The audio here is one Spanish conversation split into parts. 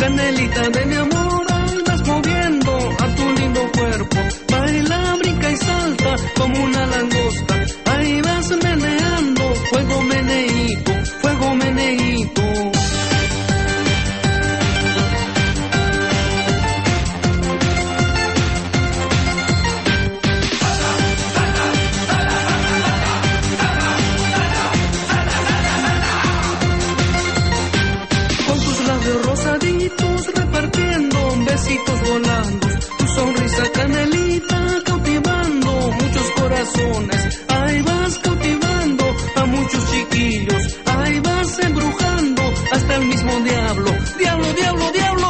canelita de mi amor, ahí vas moviendo a tu lindo cuerpo. Baila, brinca y salta como una langosta. Ahí vas meneando, fuego meneíto, fuego meneíto. Con tus labios rosaditos repartiendo besitos volando, tu sonrisa canelita cautivando muchos corazones. Ahí vas cautivando a muchos chiquillos, ahí vas embrujando hasta el mismo diablo. Diablo, diablo, diablo.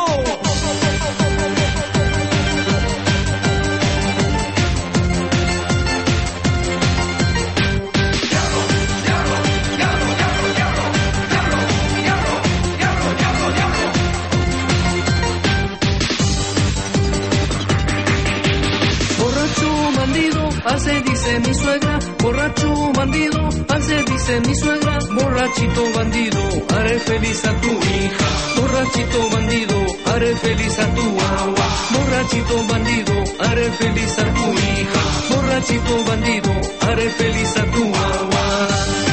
Así dice mi suegra, borracho bandido, así dice mi suegra, borrachito bandido, haré feliz a tu hija, borrachito bandido, haré feliz a tu agua, borrachito bandido, haré feliz a tu hija, borrachito bandido, haré feliz a tu agua.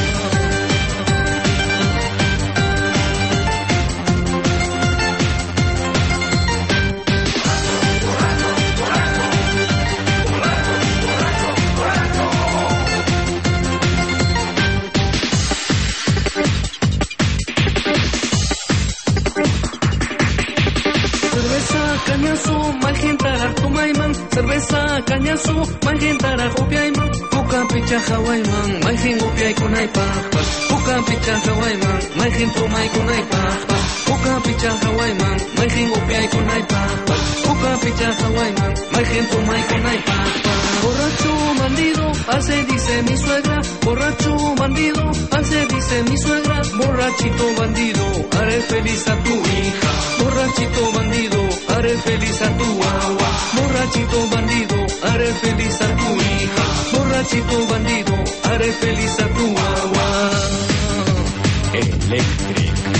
Cañazo, malgentara tomaiman, cerveza, cañazo, malgentara hopiaiman, puka picha hawaiman, malgen hopiai kunai papa, puka picha hawaiman, malgen tomai kunai papa, puka picha hawaiman, malgen hopiai kunai papa, puka picha hawaiman, malgen tomai kunai papa. Borracho bandido, así dice mi suegra, borracho bandido, así dice mi suegra, borrachito bandido, haré feliz a tu hija, borrachito bandido, haré feliz a tu agua, borrachito bandido, haré feliz a tu hija, borrachito bandido, haré feliz a tu agua. Electric.